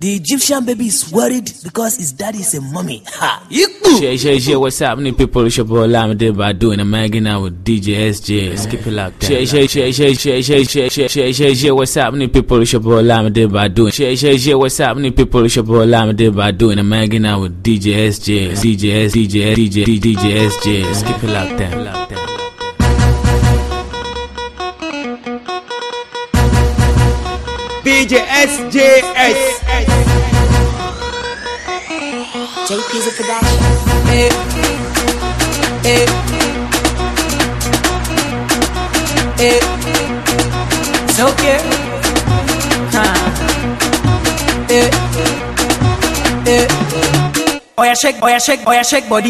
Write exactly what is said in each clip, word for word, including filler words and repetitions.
The Egyptian baby is worried because his daddy is a mummy. Ha! Share, share, share. What's happening, people? It's your boy Lamade Badu, and I'm hanging out with D J S J. Skip it like that. Share, share, share, share, share, share, share, share, share, share, share. What's happening, people? It's your boy Lamade Badu. Share, share, share. What's happening, people? It's your boy Lamade Badu, and I'm hanging out with D J S J. D J S, D J, D J, D J S J. Skip it like that. Like that. D J S J S. J P's a production. Hey, hey, hey. It's okay. Huh. Hey, hey. Oh yeah, shake, oh yeah, shake, oh yeah, shake body.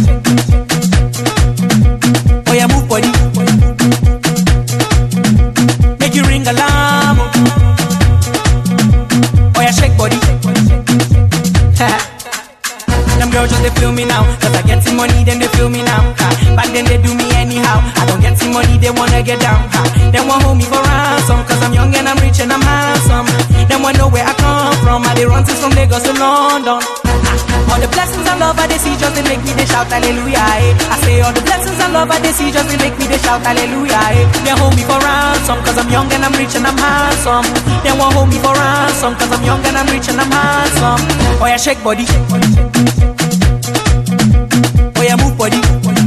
Oh yeah, move body. Make you ring alarm. Oh yeah, shake body. Them girls just they feel me now, cause I get some money, then they feel me now. Ha. Back then they do me anyhow. I don't get some money, they wanna get down. Ha. They want hold me for ransom, cause I'm young and I'm rich and I'm handsome. They want know where I come from. I they run things from Lagos to London. Ha. All the blessings and love I they see just they make me they shout hallelujah. Eh. I say all the blessings and love I they see just they make me they shout hallelujah. Eh. They hold me for ransom, cause I'm young and I'm rich and I'm handsome. They want hold me for ransom, cause I'm young and I'm rich and I'm handsome. Oh yeah, shake body. Oh yeah, move body.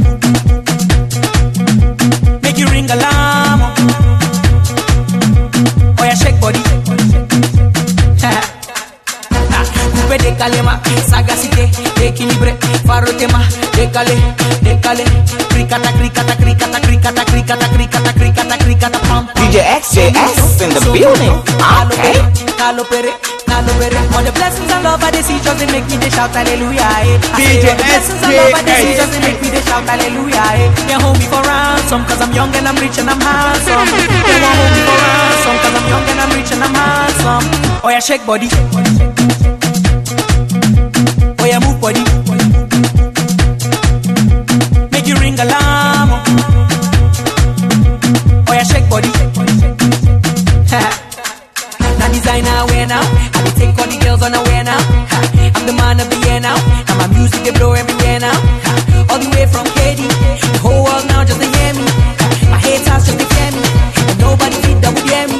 Make you ring alarm. Oh yeah, shake body. Coupe de calema, sagacité, équilibré, farotema, décalé, décalé, cricata, cricata, cricata, cricata, cricata, cricata, cricata, cricata, pam. D J S J S in the building. Okay. Calo pere, calo pere. All the blessings and love I they see just they make me they shout hallelujah. D J S J S. Just they make me they shout hallelujah. They hold me for ransom cause I'm young and I'm rich and I'm handsome. They won't hold me for ransom cause I'm young and I'm rich and I'm handsome. Oh yeah, shake body. Oh yeah, move body. Make you ring alarm. Oh yeah, shake body. Now designer wear now. I be take all the girls on a wear now. I'm the man of the year now. And my music they blow everywhere now. All the way from K D, the whole world now just to hear me. My haters just to fear me, and nobody fit that would hear me.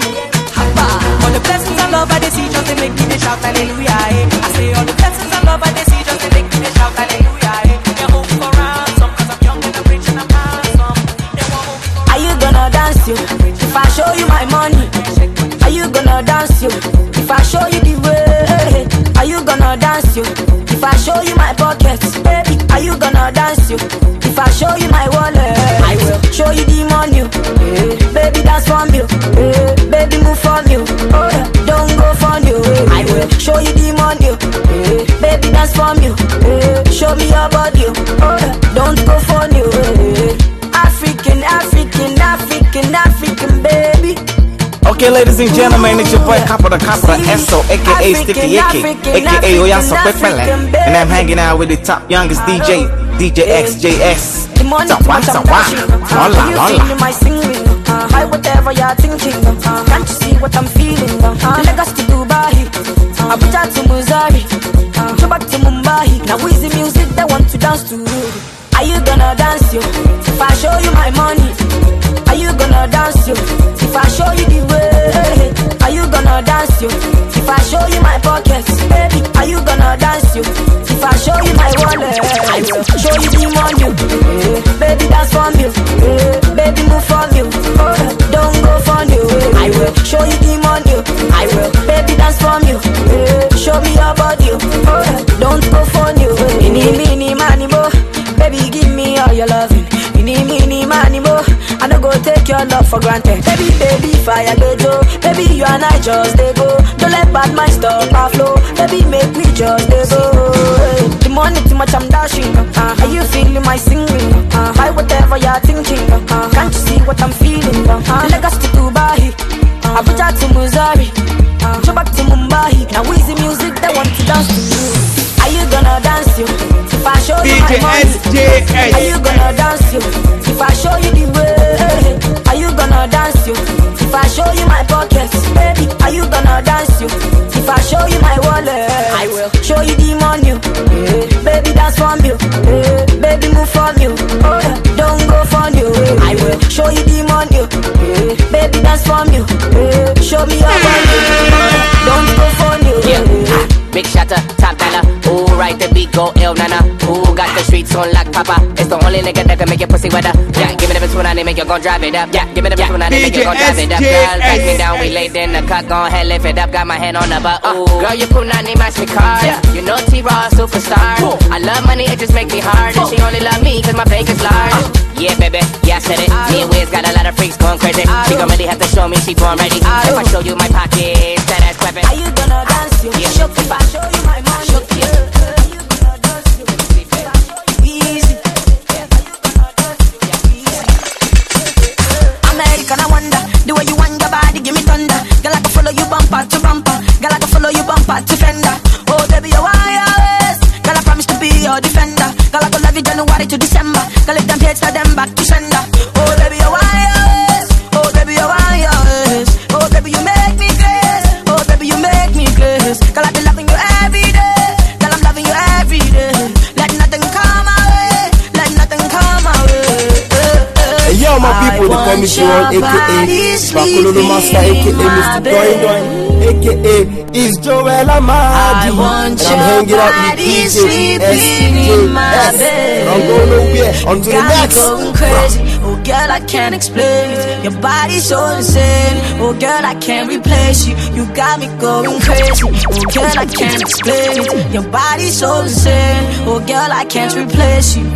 All the blessings and love I they see just to make me they shout hallelujah. I say all the blessings and love I they see just to make me they shout hallelujah. They hold me for ransom cause I'm young and I'm rich and I'm handsome. They won't hold me for ransom. Are you gonna dance you if I show you my money? Are you gonna dance you if I show you the way? Are you gonna dance you if I show you my pockets? Baby, are you gonna dance you if I show you my wallet? I will show you the money. Yeah. Baby, dance from you. Yeah. Baby, move from you. Oh, yeah. Don't go from you. Yeah. I will show you the money. Yeah. Baby, dance from you. Yeah. Show me your body. Oh, yeah. Don't go from you. Yeah. African, African, African, African, baby. Okay, ladies and gentlemen, it's your boy Capo the Capo the S O, aka Sticky Icky, aka Oyaso Pepele, and I'm hanging out with the top youngest D J, D J S J S. Sawa, sawa, hola, hola. My singing, uh, hi, whatever you're thinking, uh, can't you see what I'm feeling? Uh, Lagos to Dubai, uh, Abuja to Missouri, uh, go back to Mumbai. Now with the music they want to dance to. Are you gonna dance you if I show you my money? Are you gonna dance you if I show you the way? Are you gonna dance you if I show you my pockets? Baby, are you gonna dance you if I show you my wallet? I will show you the money. Yeah. Baby, dance from you. Yeah. Baby, move from you. Oh, don't go from you. Yeah. I will show you the money. I will. Baby, dance from you. Yeah. Show me your body. Oh, don't go from you. Mini, mini, money, mo. Baby, give me all your loving. Mini, mini, money, mo. I don't go take your love for granted. Baby, baby, fire the Joe. Baby, you and I just they go. Don't let bad mind stop our flow. Baby, make we just they go. The money too much, I'm dashing. Uh, are you feeling my singing? Uh, buy whatever you're thinking. Uh, can't you see what I'm feeling? Uh, Lagos to Dubai, uh, Abuja to Missouri, uh, go back to Mumbai. Now with the music they want to dance to you. Are you gonna dance you if I show you my money? Are you gonna dance you if I show you the way? Are you gonna dance you if I show you my pockets? Baby, are you gonna dance you if I show you my wallet? I will show you the money, yeah. Baby dance from you, yeah. Baby move from you, oh yeah. Don't go from you, yeah. I will show you the money, yeah. Baby dance from you, yeah. Show me your money, oh yeah. Don't go from you, yeah. Ah, big shatter, top dollar. Ooh, right the beat go ill, nana. Ooh, got the streets on lock, papa. It's the only nigga that can make your pussy wetter. Yeah, give me the bitch when I make you gon' drive it up. Yeah, give me the bitch when I make you gon' drive it up. Girl, take me down, we laid in the cut, gon' head lift it up. Got my hand on the butt. Ooh, girl, you punani match me card. You know T-Raw superstar. I love money, it just make me hard. And she only love me cause my bank is large. Yeah, baby, yeah, I said it. Me and Wiz got a lot of freaks going crazy. She gon' really have to show me she born ready. If I show you my pockets, that ass clapping. Are you gonna dance? You yeah. Shook if I show you my money. Shook you. Are you gonna dance? You easy. American, I wonder the way you want your body, give me thunder. Girl, I can follow you bumper to bumper. Girl, I can follow you bumper to fender. Oh, baby, you wireless. Girl, I promise to be your defender. Girl, I go love you January to December. Girl, if them hate, tell them back to sender. Oh, baby, you wireless. Oh, baby, you wireless. Oh, baby, you make me grace. Oh, baby, you make me grace. Girl, I be loving you every day. Girl, I'm loving you every day. Let nothing come away. Let nothing come away. Hey, yo, my people, they call me Shion, aka Bakululu Master, aka Mister Doin Doin, aka is Joel Amadi. I want and I'm hanging out with D J S J S. I'm going nowhere until the next. Going crazy. Oh girl, I can't explain it. Your body's so insane. Oh girl, I can't replace you. You got me going crazy. Oh girl, I can't explain it. Your body's so insane. Oh girl, I can't replace you.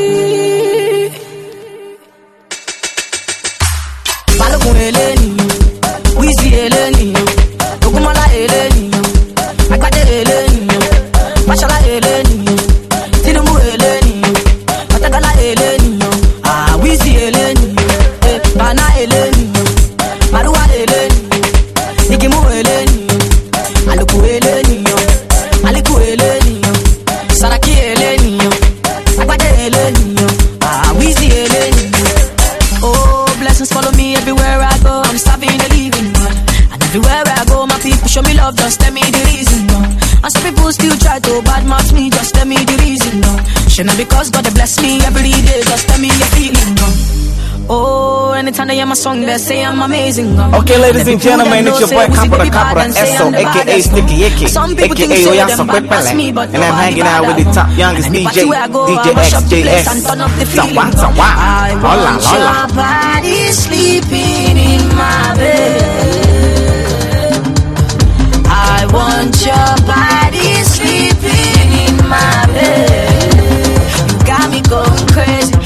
Balogun eleni, Wizzy eleni, Ogunmola eleni, Agbade eleni, Mashola eleni, Tinubu eleni, Otagala eleni, ah Wizzy eleni, Bana eleni, Maruwa eleni, Igimu eleni, Aluku eleni, Aliku eleni, Saraki eleni, Agbade eleni, ah Wizzy eleni. Oh, blessings follow me everywhere I go. I'm starving the living God. And everywhere I go, my people show me love. Just tell me the reason, no. And some people still try to badmouth me. Just tell me the reason, no. Should not because God bless me every day. Just tell me your feeling, no. Oh, anytime they hear my song, they say I'm amazing. No. Okay, ladies and gentlemen, it's your boy Capra Capra Esso, aka Sticky Yiki, aka Oyaso Kwekpele, and I'm hanging out with the top youngest D J, D J X J S. Tawa, tawa, hola, hola. Your body sleeping in my bed. I want your body sleeping in my bed. You got me going crazy.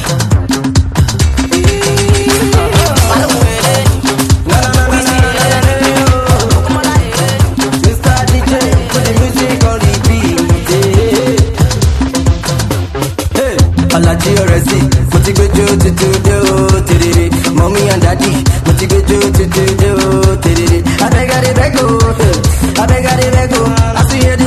Mommy and daddy, what you go do to do do? I beg, I beg, go. I beg, I beg, go. I see you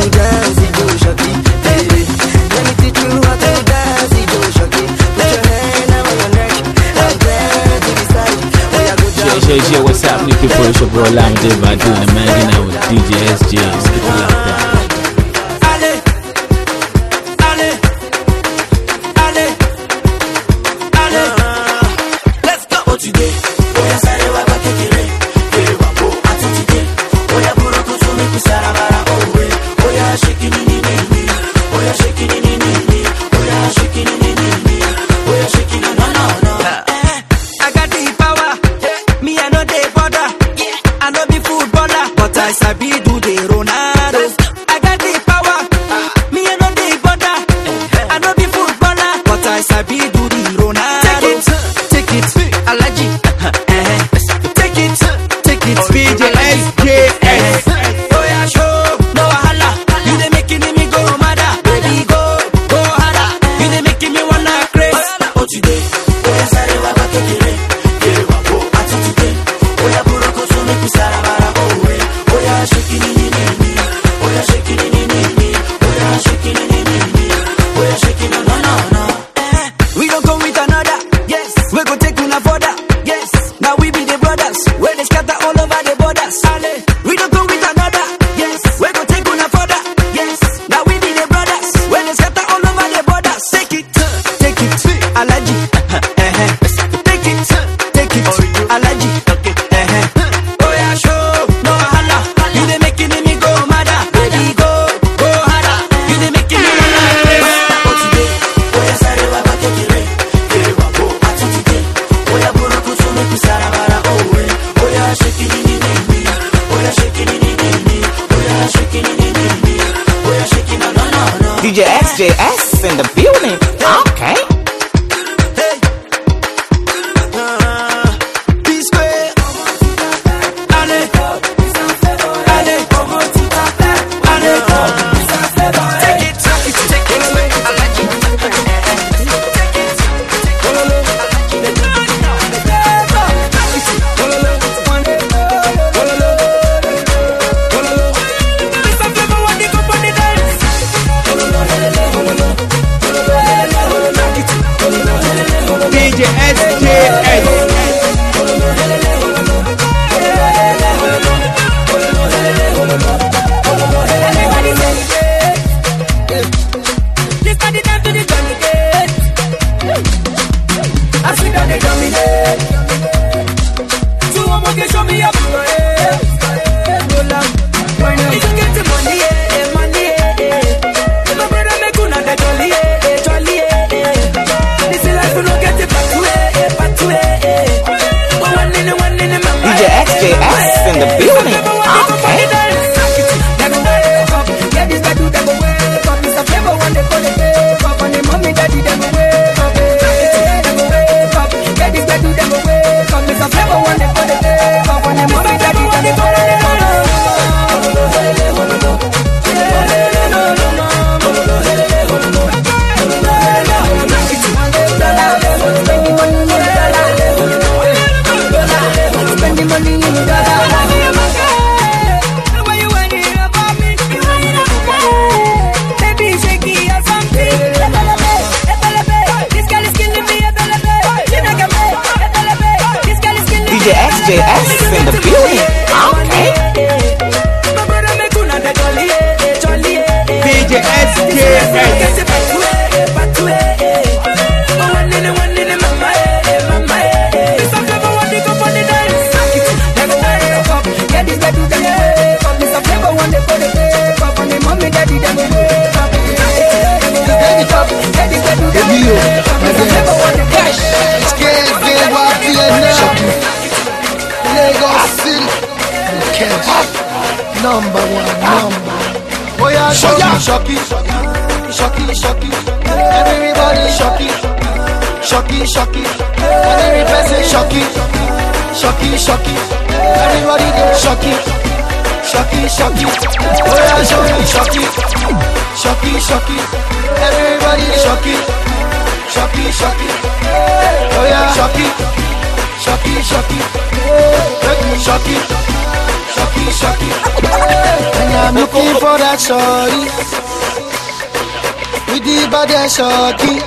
to dance, Joe Shocky. Baby, let me teach you how to dance, Joe Shocky. Put your hand around your neck, and then to the side. Yeah, yeah, yeah, what's happening, people? It's your boy Lime Day by doing the man hanging out with D J S J. Skip it like that. D J S J S in the building. Okay. In the building. Okay. D J S J S in the building. Okay. D J S J S. Number one, number. Oh yeah, shocky, shocky, shocky, shocky. Everybody shocky, shocky, shocky. And every person shocky, shocky, shocky. Everybody there shocky, shocky, shocky. Oh yeah, shocky, shocky, shocky, shocky. Everybody shocky, shocky, shocky. Oh yeah, shocky, shocky, shocky, shocky. shocky, shocky. And I'm looking for that shorty with the body shocky.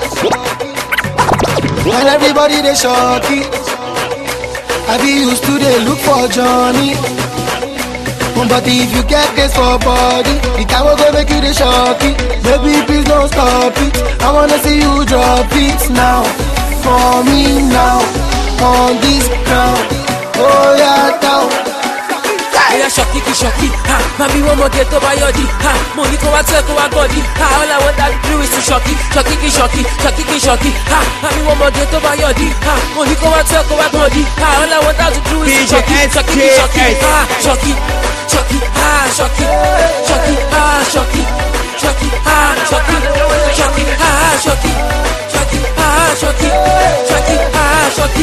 And everybody they shocky. I be used to they look for Johnny. But if you get this for body, the time will go make you the shocky. Baby, please don't stop it. I wanna see you drop it now. For me now, on this ground. Oh yeah, down. Yeah, shocky, shocky, ha. Mami, one more get over your D, ha. Money go out, go out, body, ha. All I want that do is to shocky, shocky, shocky, shocky, shocky, ha. Mami, one more get over your D, ha. Money go out, go out, body, ha. All I want that to do is to shocky, shocky, shocky, ha. Shocky, shocky, ha. Shocky, shocky, ha. Shocky, shocky, ha. Shocky, shocky, ha. Shocky, shocky, ha. Shocky, shocky, ha. Shocky.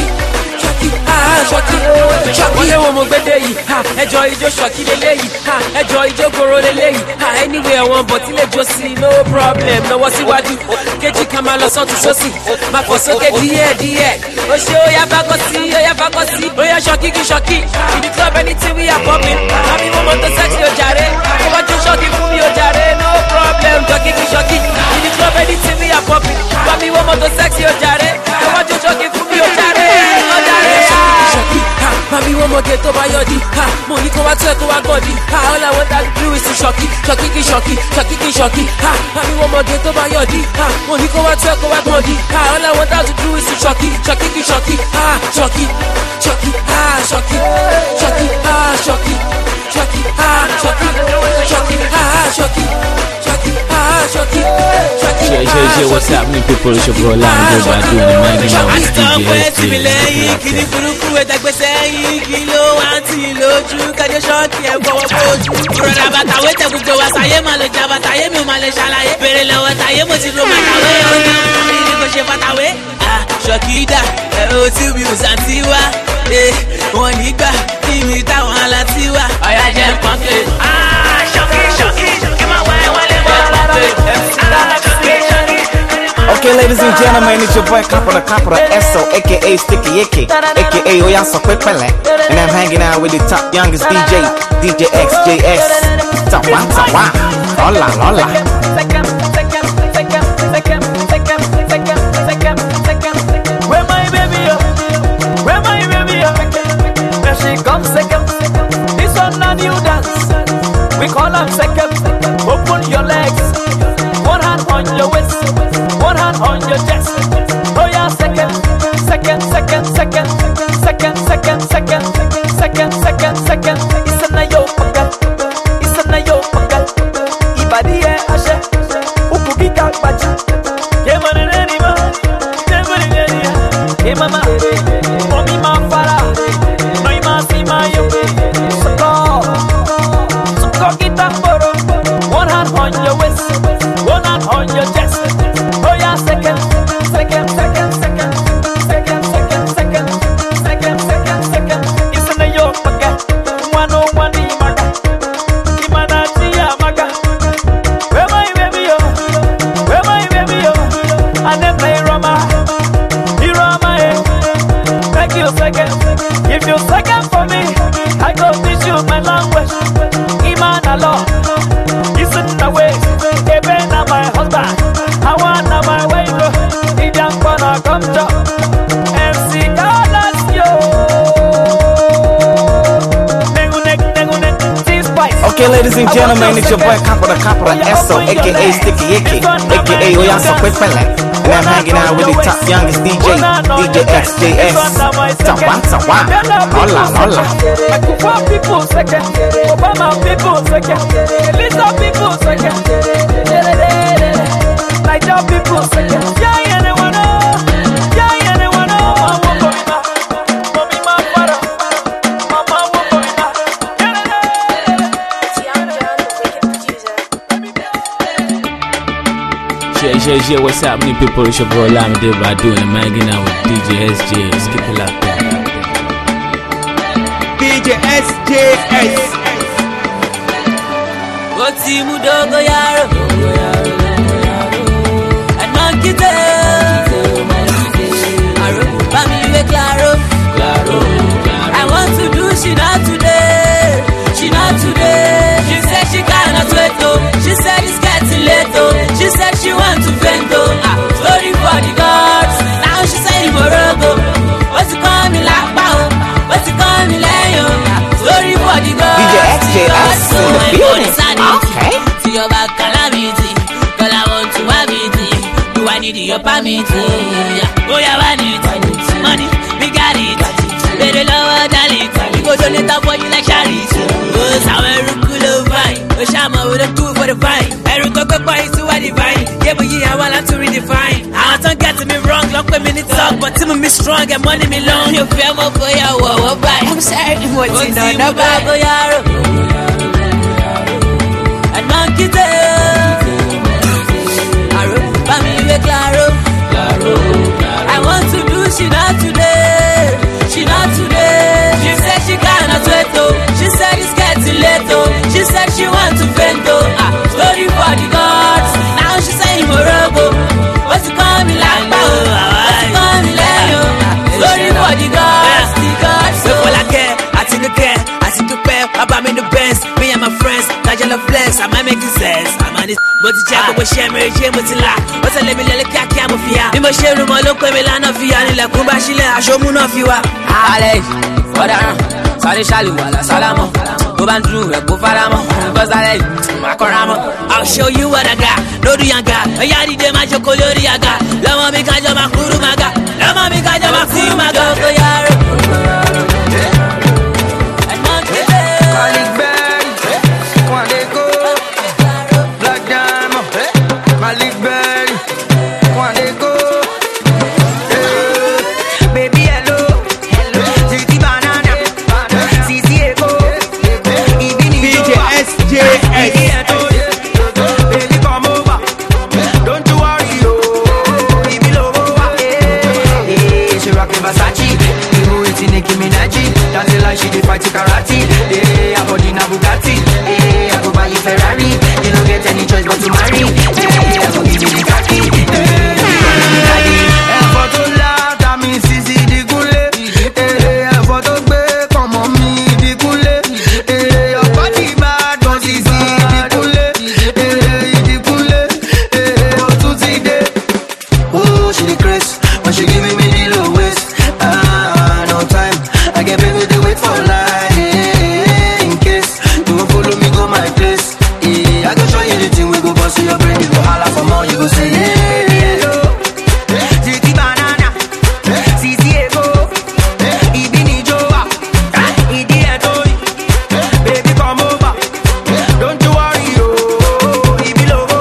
Wọ́n lé wọn mo gbé dé yìí, ẹjọ́ ijó ṣọ́kí lélẹ́yìí, ẹjọ́ ijó gbòòrò lélẹ́yìí, anyway àwọn bọ̀tí lè jó sí no problem, lọ́wọ́ síwájú, kejì kan máa lọ sọ́tún sósì, máa fò sókè díẹ̀ díẹ̀, ó ṣe ó yá bákọ́ sí, ó yá bákọ́ sí, ó yá ṣọ́kí kí ṣọ́kí, in the club anything we are popping, àmì mo mọ̀ tó sexy ó jàre, ó bá jó ṣọ́kí fún mi ó jàre, no problem, ṣọ́kí kí ṣọ́kí, in the club anything we are popping, àmì mo mọ̀ tó sexy ó jàre, ó bá jó ṣọ́kí fún mi ó jàre, ó jàre. Shocky, ha, mami one more get over your D, ha, money go out, go out, body, ha, all I want that do is to shocky, shocky, shocky, shocky, shocky, ha, mami one more get over your D, ha, money go out, go out, body, ha, all I want that to do is to shocky, shocky, shocky, ha, shocky, shocky, ha, shocky, shocky, ha, shocky, shocky, ha, shocky, shocky, ha, shocky, shocky, ha, shocky, shocky. Yeah, yeah, yeah, what's happening, people? It's your boy Lamb by doing the Maggie now with D J S J. Kini furuku ẹ̀dàgbẹ́sẹ̀ yìí kí ló wá tí lójú kájọ ṣọ́ọ̀kì ẹ̀ fọwọ́ bójú. Rọ̀dà bàtà wé tẹ̀ gbogbo wa sáyé máa lè jà bàtà yé mi ò máa lè ṣàlàyé. Bèrè lọ́wọ́ táyé mo ti ro màtàwé ọ̀nà mi ni kò ṣe fàtàwé. Ṣọ́ọ̀kì dà ẹ̀ o tí mi ò sàǹtí wá. Wọ́n nígbà kí mi táwọn aláǹtí wá. Ọ̀yá jẹ́ pọ́ńkì. Ṣọ́ọ̀kì ṣọ́ọ̀kì kí máa wá ẹ̀ wọlé bọ́ọ̀lù. Okay, ladies and gentlemen, it's your boy Capra Capra S O, aka Sticky Icky, aka Oyaso Pepele, and I'm hanging out with the top youngest D J, D J X J S. Tawa, tawa, hola, hola. Where my baby, where my baby, there she comes second. This one a new dance, we call them second. Open your legs, one hand on your waist. One hand on your chest. Oh yeah, second, second, second, second, second, second, second, second, second, second. It's a nayo pagal, it's a nayo pagal. Ibadi e ashe, ukubika baji. Kemane neni ma, kemane neni ya. Kemama, omi ma fara, noi ma si ma yo. Soko, soko kita boro. One hand on your waist, one hand on your chest. Second, second, second, second, second, second, second, second, second, second. It's in the yoke, maga. One oh one, maga. Imana tia, maga. Where my baby, yo? Where my baby, yo? And then play Roma. He Roma, eh? Thank you, second. If you second for me, I go teach you my language. Imana law. Listen the way. Even my husband. I want my way, bro. If you're gonna come to M C Carlos, yo. Okay, ladies and gentlemen, it's your boy Capra Capra S O, aka Sticky Icky, aka Oyaso Pepele, and I'm hanging out with the top youngest D J, D J X J S. Tawa, tawa, hola, hola. Kufa people second, Obama people second, Elisa people second. Niger people second. Yeah, yeah, they wanna. Yeah, yeah, they wanna. Mama, mama, mama, mama, mama, mama. Yeah, yeah, yeah, what's happening, people? It's your boy Lamb by doing the Maggie now with D J S J. Skip it like that. D J S J S. What's the mood of the yaro? Claro, claro. I want to do she not today. She J S in the building. Okay. See your back calamity, girl I want to have it. Do I need your permit? Yeah. Oh yeah, I need it. Money, we got it. Baby love, darling. We go donate up for you like charity. Oh, sour cool fine. Oh, Shama with a two for the vine. Every cocoa boy to a divine. Yeah, but yeah, I want to redefine. I don't get me wrong, long when me talk, but to me strong and money me long. You feel more for your wow, bye. I'm sorry, what's in the number? And monkey tail. Claro, claro, I want to do she not today, she not today. She said she cannot wait oh, she said it's getting late oh. She said she want to faint oh. Ah, story for the gods. Now she saying Morocco. What's it coming like oh? What's it coming like oh? Story for the gods, the gods. So all I care, I think I care, I think I care. About me the best, me and my friends. Tajala flex, I might make it sense. I'm on this. But the jack of a shame, Jim with the lack. What's a let me let it catch him of ya? You must share my local Milano Fia, like Kumbashila, I show Muno Fiwa. Alex, what are Sally Shaluala, Salamo, Gobandru, Gofaramo, Bazale, Macoramo. I'll show you what I got. No, the young guy, a yadi de macho colori, I got. Lama Mikaja Makuru Maga, Lama Mikaja Makuru Maga. She dey fight karate, eh? I body na Bugatti, eh? I go buy you Ferrari. You don't get any choice but to marry, eh? I go give you the khaki, eh? Eh, for to laugh, that means Sisi di gule, eh? Eh, for to be come on me di gule, eh? Your body bad, but Sisi di gule, eh? Di gule, eh? For to see day, oh she the craze, when she giving me the low waist, ah no time, I get paid with the wait for life, eh, in case you won't follow me go my place, eh, I go show you the thing we go bust your brain, you go holla for more, you go say yeah, hello, Titi banana, Sisi ego, Ibini joa, Idi etoi, baby come over, don't you worry oh, Ibi logo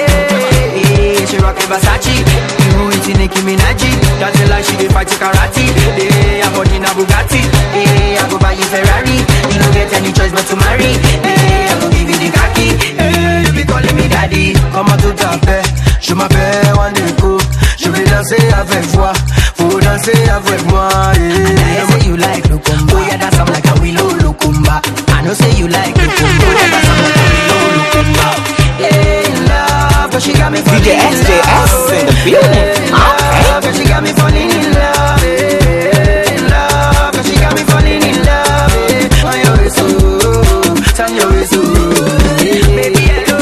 eh, eh, she rockin' Versace, you eating Nicki Minaj, that's the like she dey fight karate, eh, I body na Bugatti, eh, I go buy you Ferrari, you don't get any choice but to marry, eh, I go give you the khaki, eh, you be calling me daddy, comment tout à fait, je m'appelle Wandeko, je vais danser avec toi, faut danser avec moi, eh. I say you like Lukumba, oh yeah that's I'm like a willow Lukumba, I know say you like Lukumba, oh yeah that's I'm like a willow Lukumba, eh, love, but she got me falling in love, D J S J S in the building, love, but she got me falling in love, eh, love, but she got me falling in love, eh, on your way so, turn your way so, baby hello,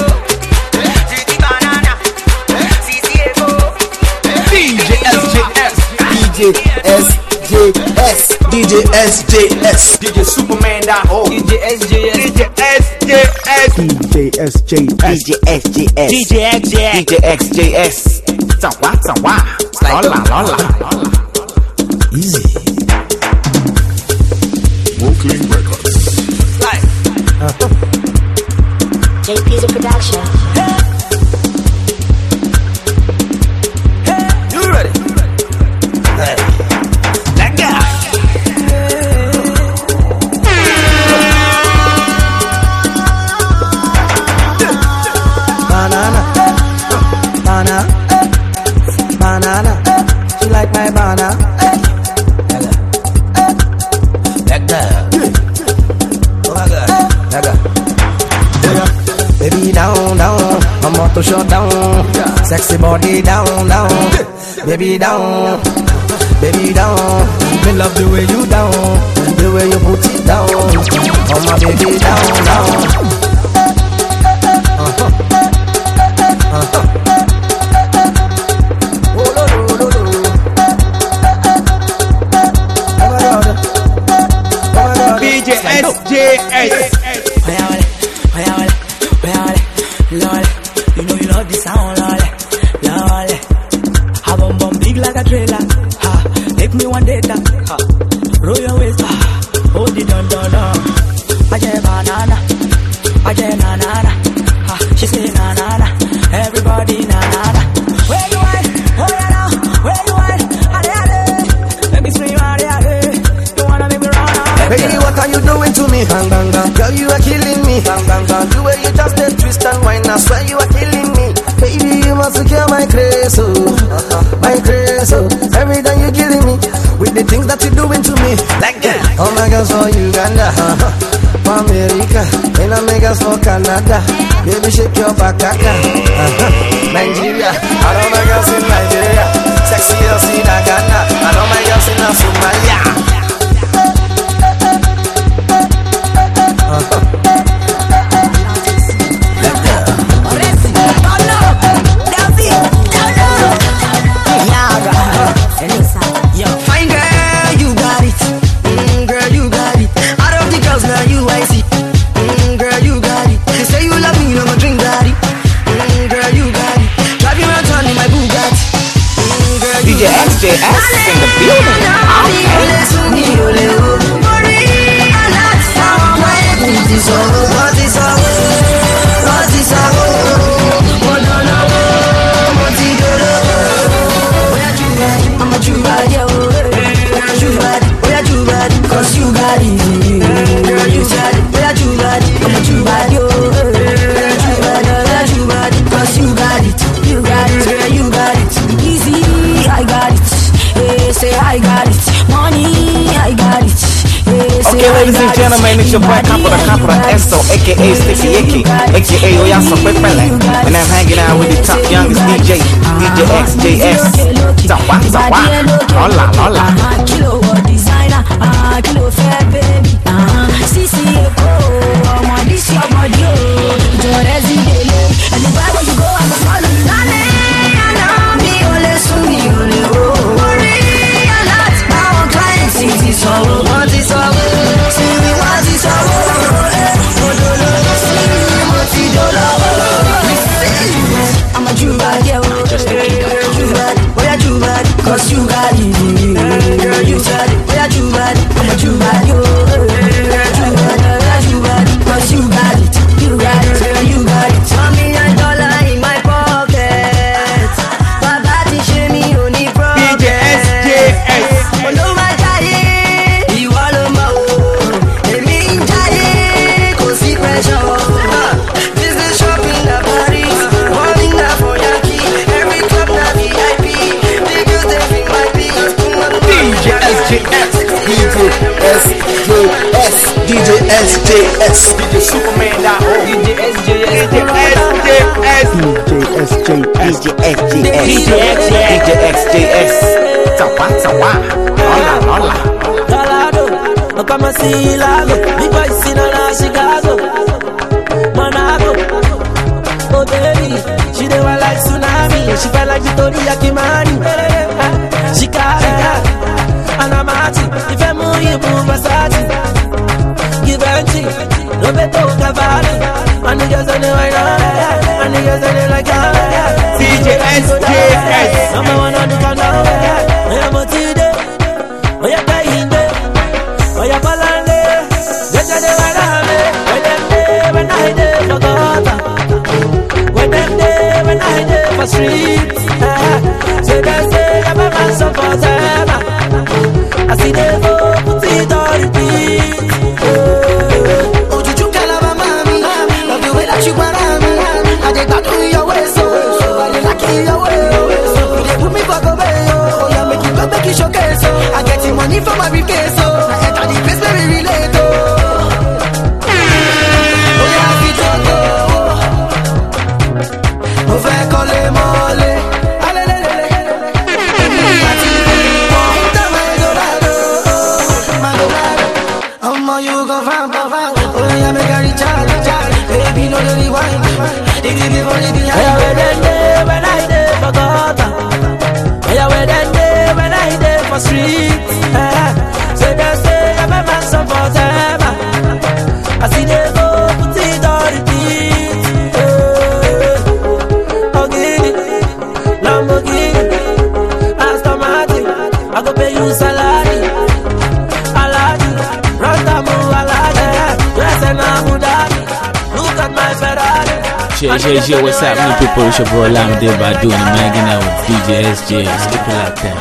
Titi banana, Sisi ego, D J S J S, D J S J S, D J S J S, D J Superman dot org. D J S J S, D J S J S, D J S J S, D J S J S, D J X J D J X J S. Sawa, sawa. Lola, lola. easy. Brooklyn Records. J P's a production. You ready? Hey, that guy. Banana, banana, banana. She like my banana. That guy. Oh my God, that guy. Baby down, down, I'm about to shut down. Sexy body down, down. Baby down, baby down. Me love the way you down, the way you put it down. Oh my baby down, down. Uh-huh. Uh-huh. Oh, no, no, no, no. Oh my God. Oh my God. D J S J S. love the sound, lolly, lolly. I bum bum big like a trailer. Ha, take me one data. Ha, roll your waist. Ha, hold it down, down, down. I get banana, I get banana. Ha, she say na na na. Everybody na na na. Where you at? Oh yeah now. Where you at? Ade ade. Let me scream ade ade. You wanna make me run? Baby, what are you doing to me? Bang, bang, bang. Girl, you are killing me. Bang, bang, bang. The way you just did twist and wine, I swear you are killing me. Baby, you must secure my grace, oh, my grace, oh. Every time you're killing me with the things that you're doing to me. Like that. Oh my God, for Uganda, for America, and I make us for Canada. Baby, shake your back, Nigeria, I know my girls in Nigeria. Sexy girls in Ghana, I know my girls in Somalia. Fine girl, you got it. Mm, girl, you got it. Out of the girls, now you I see. Mm, girl, you got it. They say you love me, I'm a drink daddy. Mm, girl, you got it. Drive you around town in my Bugatti. Mm, girl, you D J S J S in the building. I'm a true bad, yo. True bad, oh yeah, true bad, cause you got it. Girl, you got it, oh yeah, true bad. I'm a true bad, yo. True bad, oh yeah, true bad, cause you got it. You got it, girl, you got it. Easy, I got it. Hey, say I got it. Money, I got it. Hey, say Okay, ladies and gentlemen, it's your boy Capra Capra Esso, aka Sticky Icky, aka Oyaso Pepele, and I'm hanging out with the top youngest D J, D J X J S. Zawa, zawa, hola, hola. Kilo designer, ah, kilo fair baby, ah, C C F O, I'm on this your body, oh, Jorezi Dele, and the wherever you go, I'm a follow you, nane, nane, me ole so me ole oh, worry a lot, now I'm client city, so what is all, see me what is all, oh, dolo, see me what is dolo, I'm a Jew bad, yeah, just a Jew bad, oh yeah, Jew bad, cause you got it, girl, you got it, oh yeah, Jew bad, I'm a Jew bad, yo, Jew bad, oh yeah, Jew bad, cause you got it, you got it, girl, you got it, one million dollar in my pocket, my body shame me only problem, D J S J S, oh no, my jaye, you all on my own, they mean jaye, cause see pressure, business shopping at Paris, rolling up for Yankee, every club na V I P, niggas they think my biggest D J S J S, D J S J S, D J S J S, D J Superman dot org, D J S J S, D J S J S, D J S J S, D J X J S, Zawa, zawa, hola, hola. Colorado, come and see Lago, big boys in a Chicago, Monaco. Oh baby, she dey want like tsunami, she felt like Victoria Kimani. She got it, and I'm at it. If I'm moving, you move Versace. Give her tea, Roberto Cavalli. And niggas on the right now, and niggas on the like that. D J S J S, number one on the countdown. I am a T-Day, I am paying day, I am Palande. Just a day when I'm there, when them day, when I day for gutter, when them day, when I day for streets. Say they say I'm a man so for them. I see them go put it on repeat. Oh, did you call about mommy? Love the way that you want me. I did not do your way, so I did like your way. You did put me for go away, oh yeah, make you go make you showcase, so I get the money from my briefcase, so I enter the place where we relate, oh. Oh yeah, we talk, oh. Oh, fair call him all, eh. Share, share, share. What's happening, people? It's your boy Lama Day by doing and hanging out with D J S J. Skip it like that.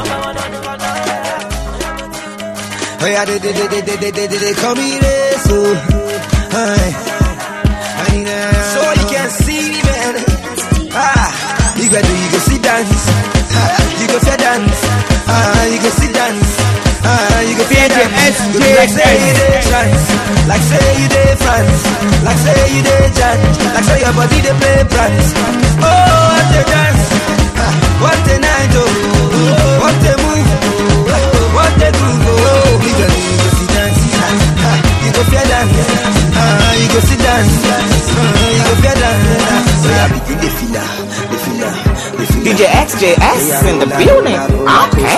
Oh yeah, they, they, they, they, they, they, they, they call me this, so hi, hi, so you can see me, man. Ah, you go do, you go sit dance, ah, you go fair dance, ah, you go sit dance, ah, you go fair dance. You be like say you dey trance, like say you dey France, like say you dey jam, like say your body dey play prance. Oh, what a dance, ah, what a night, oh, what a move, what a groove, oh. You go, you go sit dance, ah, you go fair dance, ah, you go sit dance, ah, you go fair dance. So I begin the filler, the filler, the filler. D J X J S in the building. Okay.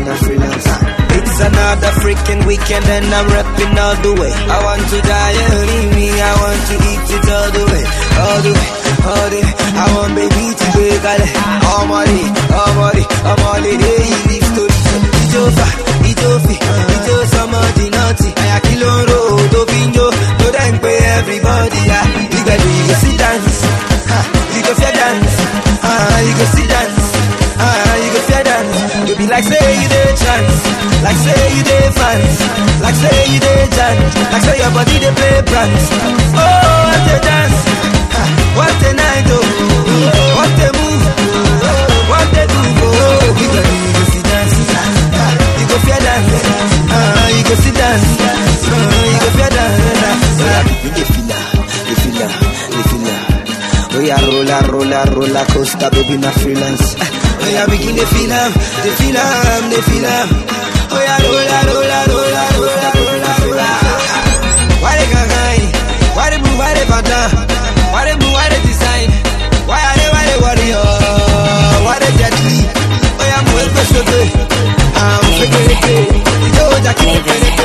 It's another freaking weekend and I'm rapping all the way. I want to die and leave me. I want to eat it all the way, all the way, all the way. I want baby to wake up. All money, all money, all money. They live story. It's over, it's over, it's over. Somebody naughty. I kill on road, Dopingo. No thank pay everybody. You go do, you go sit dance. You go fair dance. You go sit dance. You go fair dance. You be like say you dey chance, like say you dey France, like say you dey jam, like say your body dey play prance. Oh, what a dance, what a night, oh, what a move, what a do, oh. You go, you go sit dance, you go fair dance, you go sit dance, you go fair dance. So I begin the filler, the filler, the filler. Oh yeah, roller, roller, roller coaster, baby, not freelance. Oh yeah, begin the film, the film, the film. Oh yeah, rolla, rolla, rolla, rolla, rolla, rolla. Why they can't? Why they move? Why they pata? Why they move? Why they design? Why are they? Why they worry? Oh, why they get me? Oh yeah, I'm well special. I'm figuring it. You know that I'm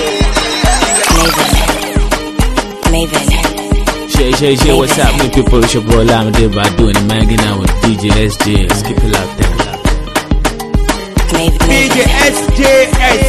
Maven. Maven. Share, share, share. What's happening, people? It's your boy Lama Day by doing and hanging out with D J S J. Skip it like that. D J S J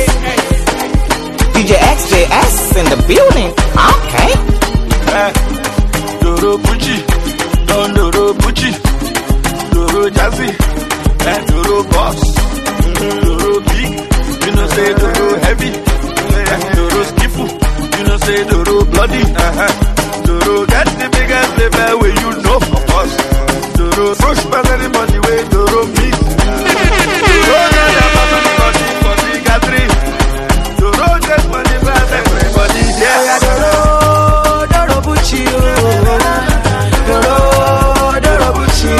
S. D J X J S in the building. Okay. Eh, Doro Pucci, Don Doro Pucci, Doro Jazzy, eh, Doro Boss, Doro Big, you know say Doro Heavy, eh, Doro Skiffle, you know say Doro Bloody, uh-huh. Doro get the biggest level where you know of us. Doro push by anybody way Doro mix. Doro get the body for the gathering. Doro get money by everybody. Yeah, Doro, Doro Bucci, Doro, Doro Bucci,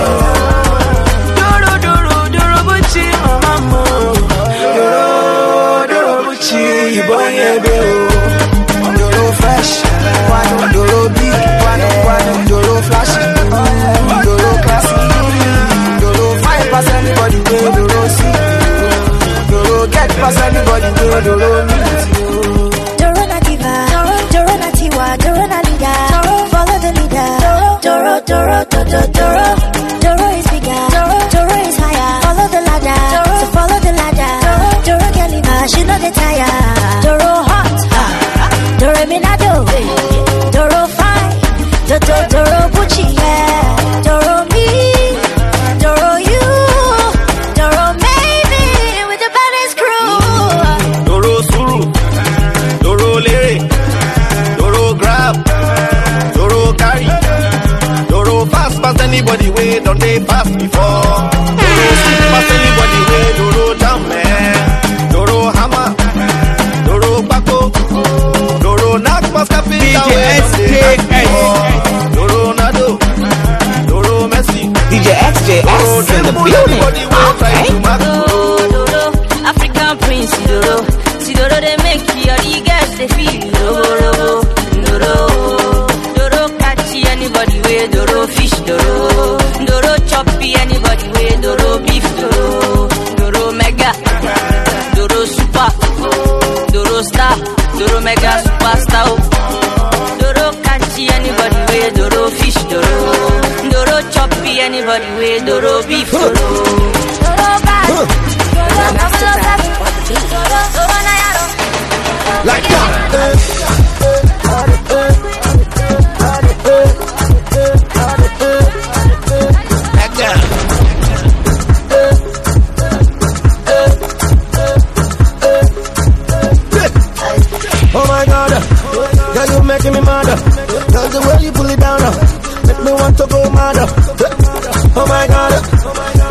Doro, Doro, Doro Bucci, mama, Doro, Doro Bucci, boy, yeah, Doro fresh, Doro big, Doro flash, Doro classy, Doro five pass anybody, Doro see, Doro get pass anybody, Doro meet. Doro na diva, Doro na tiwa, Doro na leader, follow the leader, Doro, Doro, Doro, Doro, Doro is bigger, Doro is higher, follow the ladder, so follow the ladder, Doro can leave her, she know the tire, Doro hot, Doro minado, Doro fine, Doro, Doro Gucci, yeah, Doro me, Doro you, Doro maybe with the balance crew. Doro Suru, Doro Lere, Doro Grab, Doro Carry, Doro Fast Pass anybody way, don't they pass before? Doro Sweet Pass anybody way, Doro Jam man, Doro Hammer, Doro Bako, Doro Knock Pass Cafe, D J S J S. Doro Nado, Doro Messi, D J X J S in the building. Okay. Doro, African Prince, Doro, see Doro they make you all the girls they feel. Doro, Doro, Doro catchy anybody way, Doro fish, Doro, Doro choppy anybody way, Doro beef, Doro, Doro mega, Doro super, Doro star, Doro mega superstar. Doro catchy anybody way, Doro fish, Doro, Doro choppy anybody way, Doro beef, Doro, Doro bad, Doro double up, Doro, Doro nayaro, like that.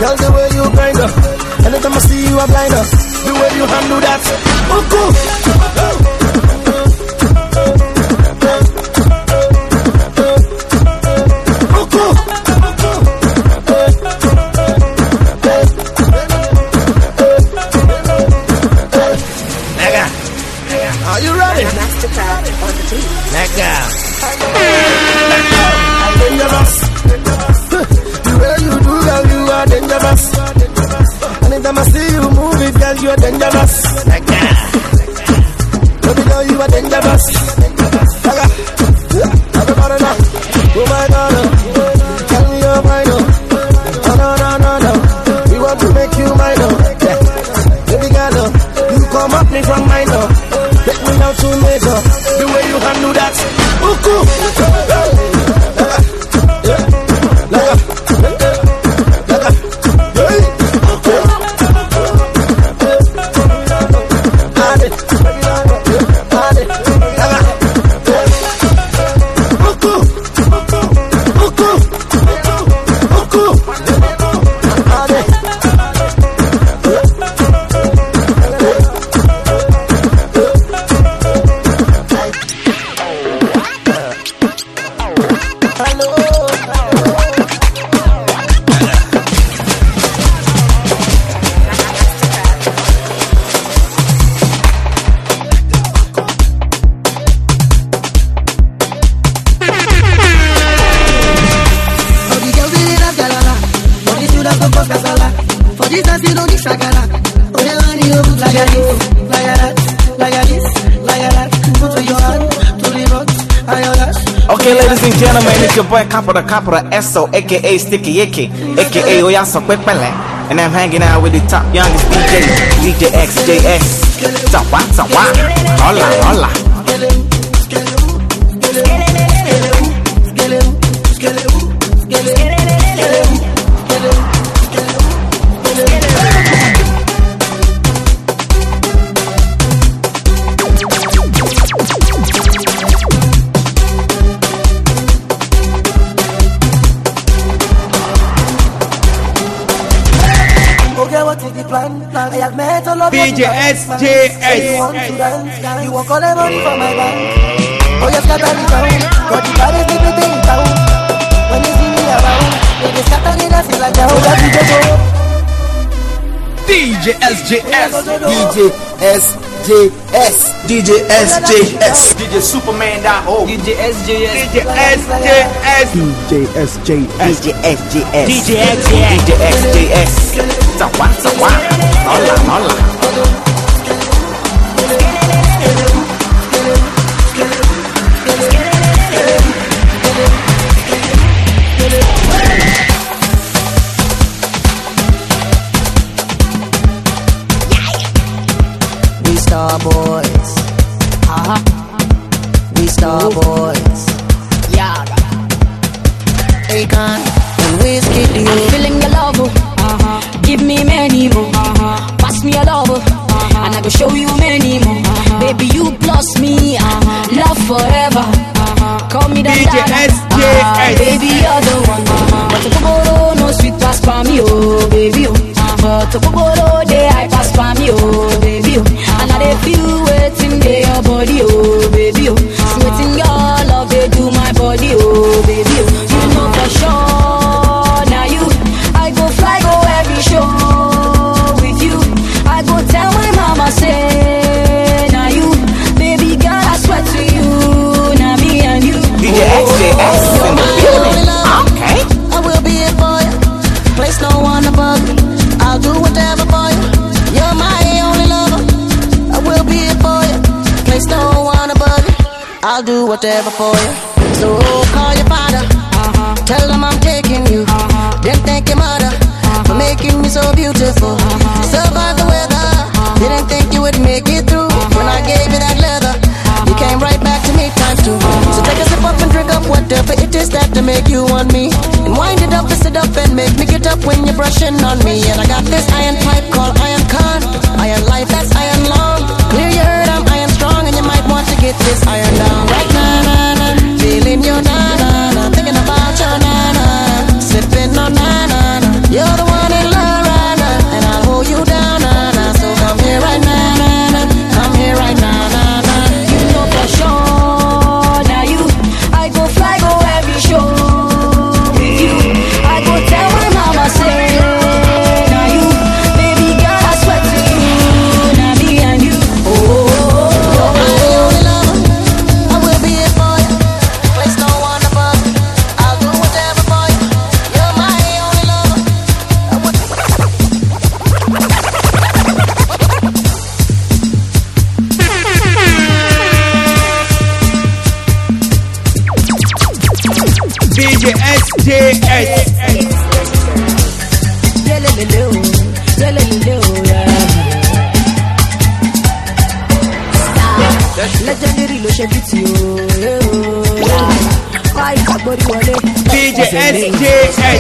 Girl, the way you grind up. Anytime I see you, I blind up. The way you handle that. Oh, cool. Oh, cool. Nigga. Are you ready? Mastercraft on the beat. Nigga. I'm dangerous. The way you do, girl, you are dangerous. Anytime I see you move it, girl, you are dangerous. Nigga. Baby girl, you are dangerous. Nigga. Everybody now. Oh my God. Tell me your mind. Oh no, no, no, no. We want to make you mine. Oh. Yeah. Baby girl, you come up me from mine. Oh. Let me know to make up. The way you handle that. Oh, cool. Okay, ladies and gentlemen, it's your boy Capra Capra S O, aka Sticky Icky, aka Oyaso Pepele, and I'm hanging out with the top youngest D J, D J X J S. Tawa, tawa, hola, hola. D J S J S. You want all the money from my bank? Oh, you scatter me down. Got the baddest little thing in town. When you see me around, they scatter me, I feel like down. D J S J S. D J S J S. D J S J S. D J Superman that oh. D J S J S. D J S J S. D J S J S. D J S J S. D J X J S. D J X J S. Tawa, tawa, hola, hola. We star boys. Uh-huh. We star boys. Yeah. Akon and Whiskey, do you feeling your love? Uh-huh. Give me many more. Uh-huh. Pass me a love. Uh-huh. And I go show you many more. Uh-huh. Baby, you plus me. Uh-huh. Love forever. Uh-huh. Call me the D J S J S. Uh-huh. Baby, you're the one. Uh-huh. But the Kogoro no sweet pass for me, oh baby. Oh. But the Kogoro they I pass for me, oh baby. Oh. And I they feel waiting there your body, oh baby. Oh. Sweating your love they do my body, oh baby. Oh. You know for sure now you I go fly go every show with you. I go tell my mama say now you baby girl I swear to you now me and you. D J X J S in the building. Okay. I will be it for you. Place no one above you. I'll do whatever for you. You're my only lover. I will be it for you. Place no one above you. I'll do whatever for you. So call your father. Uh-huh. Tell them I'm taking you. Uh-huh. Then thank your mother uh-huh. for making me so beautiful. Uh-huh. Survive the weather. Uh-huh. Didn't think you would make it through. Uh-huh. When I gave you that leather, uh-huh. you came right back to me times two. Uh-huh. So take a sip up and drink up whatever it is that to make you want me. And wind it up, twist it up and make me get up when you're brushing on me. And I got this iron pipe called Iron Con. Iron life, that's iron long. Clear your heard, I'm iron strong. And you might want to get this iron down right now, nah, nah. Feeling your na na na, thinking about your na na, sipping on na na na. You're the one in love. J S. Yeah, le, le, le, oh. Yeah, le, le, le, oh, yeah. Legendary lo ṣe biti o. Why is body wale? D J S J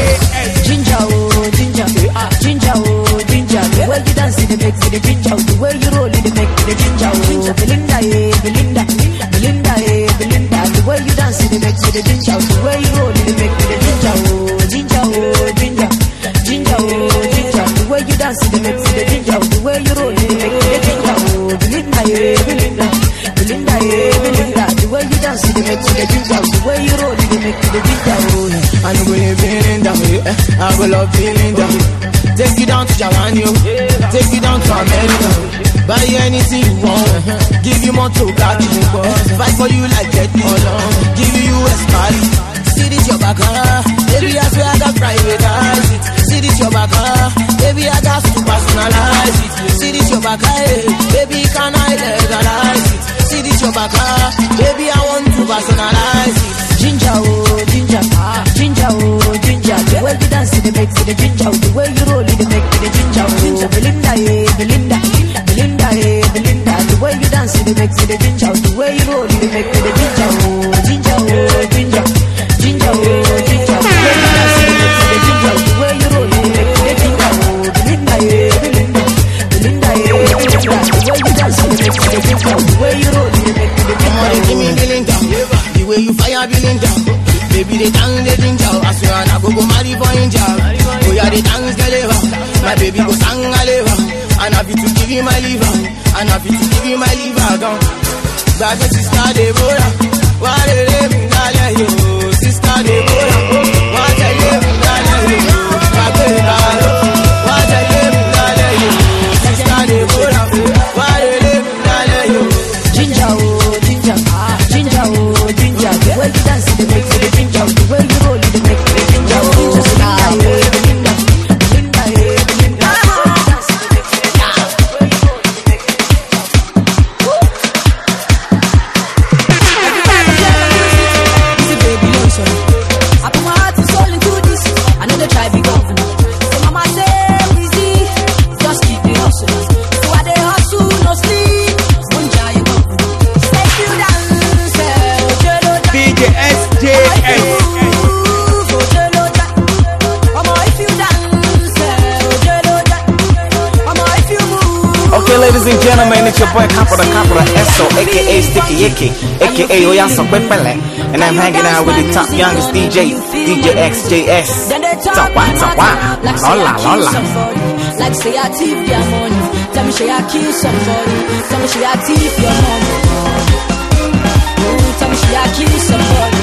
S. Ginger oh, ginger, ginger oh, ginger. The way you dance it make me the ginger. The way you roll it make me the ginger oh. Belinda eh, Belinda, Belinda eh, Belinda. The way you dance it make me the ginger. The way you roll it make me the ginger oh, ginger oh, ginger, ginger oh, ginger. The way you dance it make me the ginger. The way you roll it make me the ginger oh. Belinda eh, Belinda. Belinda, yeah, Belinda. The way you dance, it makes me the ginger. The way you roll, it makes me the ginger. Oh, I know when you're feeling down, I will love feeling down. Take you down to Japan, yo. Take you down to America. Buy you anything you want. Give you more to God. Fight for you like Jet Li. Give you U S Cali. See this your back, huh? Baby, I swear I got private eyes. See this your back, huh? Baby, I got to personalize it. See this your back, hey. Baby, can I legalize it? See this your back, huh? Baby, I want to personalize it. Ginger, oh, ginger, ah, ginger, oh, ginger. The way you dance, it makes it the ginger. The way you roll, it makes it the ginger. Oh, Belinda, yeah, Belinda, Belinda, yeah, Belinda. The way you dance, it makes it the ginger. The way you roll, it makes it the ginger. Oh, ginger, oh, ginger, ginger, oh, ginger. The way you dance, it makes it the ginger. The way you roll, it makes it the ginger. Oh, Belinda, yeah, Belinda, Belinda, yeah, Belinda. The way you dance, it makes it the ginger. The way you roll, it makes it the ginger. Give me Belinda, the way you fire Belinda. Baby, they dance, they ginger. I swear I go go marry for India. Oh yeah, they dance, they live. My baby go sang a liver. And I be to give you my liver. And I be to give you my liver. Gone. Back to sister Deborah. Why they live in Galia? Sister Deborah. Why they live in Galia? Back to Galia. Why they live in Galia? Sister Deborah. Why they live in Galia? Ginger, oh, ginger, ginger, oh, ginger. The way you dance, it makes it the ginger. The way you roll, it makes it the ginger. Oh, Belinda, Belinda, Belinda, I put my heart and soul into this. I know they try big governor. So mama say, easy, just keep the hustle. So I they hustle, no sleep. One try you governor. Stay you dance, D J S J S. Okay, ladies and gentlemen, it's your boy Capo the Capo the S O, aka Sticky Icky, aka Oyaso Pepele, and I'm hanging out with the top youngest D J, D J X J S. Tawa, tawa, hola, hola. Like say I thief your money, tell me say I kill somebody, tell me say I thief your money, tell me say I kill somebody,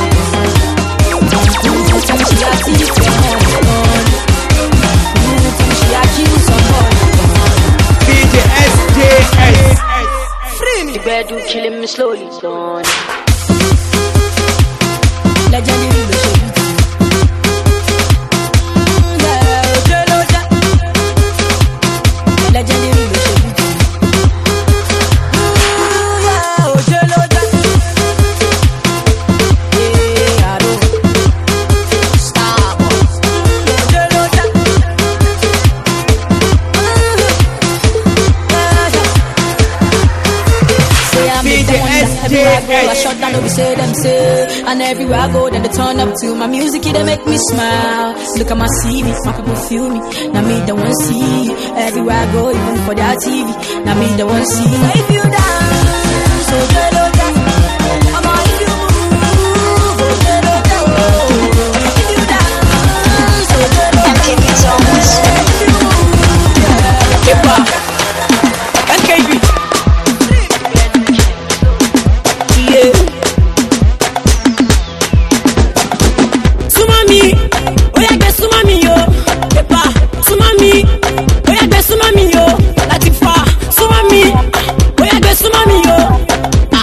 tell me say I thief your money, tell me say I kill somebody. D J S J S. Free me. The bed do killing me slowly, son. Legendary lo ṣe biti. Legendary lo ṣe biti. I shut down, we say them say. And everywhere I go, then they turn up to my music, it they make me smile. Look at my C V, my people feel me. Now me, they want see. Everywhere I go, even for their T V. Now me, they want see. If you dance, so get on that. I'm on if you move, so get on that. If you dance, so get on that. If you move, Hip hop. N K B. Sumami yo, Latifa, Sumami, oya gbe Sumami yo.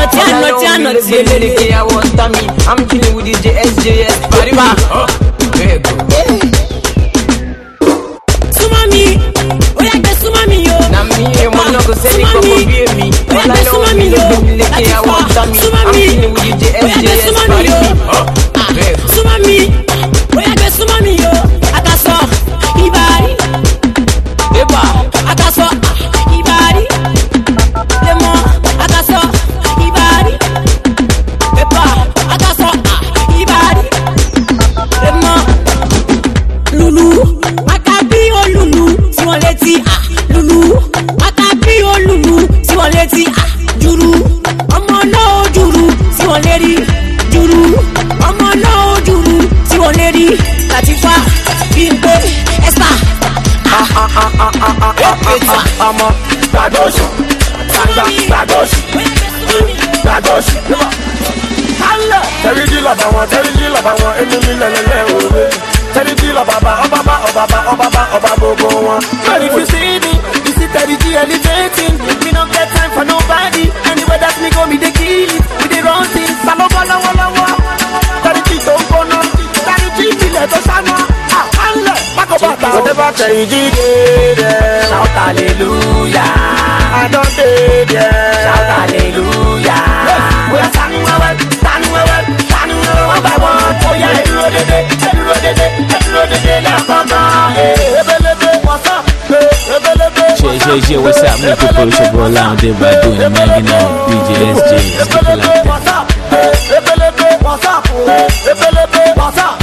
naughty and naughty and naughty. I want me. I'm killing with D J S J S. Body man. Sumami, oya gbe sumami yo. Na me, e mo no go say me come be me. Oya gbe sumami yo. I want me. I'm killing with D J S J S. Body man. Sumami, oya gbe sumami yo. Akaso, ibari. Eba, akaso, ibari. Demo, akaso, ibari. Eba, akaso, ibari. Demo, Lulu, akabi o Lulu, si wọ́n létí ah. Lulu, akabi o Lulu, si wọ́n létí ah. Juru, ọmọ náà juru, si wọ́n lérí. Juru, ọmọ náà juru, si wọ́n lérí. Latifa, Bimpe, Esther. ah ah ah ah ah ah ah ah ah Badosh, Sanga, Badosh, Badosh. Allah, tell you love one, tell you love one, enemy lele owe. Tell you love baba, obaba, obaba, obaba, obaba go one. But if you see me, you see Terry G elevating. Me no get time for nobody. Anywhere that me go, me they kill it, me they run things. Salo wala wala wala. Terry G don't go no, Terry G feel it to sana. Ah, Allah, back up, back up. Whatever Terry G did, shout hallelujah. I don't did, shout hallelujah. We are standing well, standing well, standing well, one by one. Oh yeah, every road they day, every road they day, every road they day. Now come on, hey, ebelebe, what's up? Hey, ebelebe, Share, share, share, what's happening, people? It's your boy Lama Day by doing the hanging out with D J S J. Let's keep it like that. ebelebe, what's up? Ebelebe, what's up?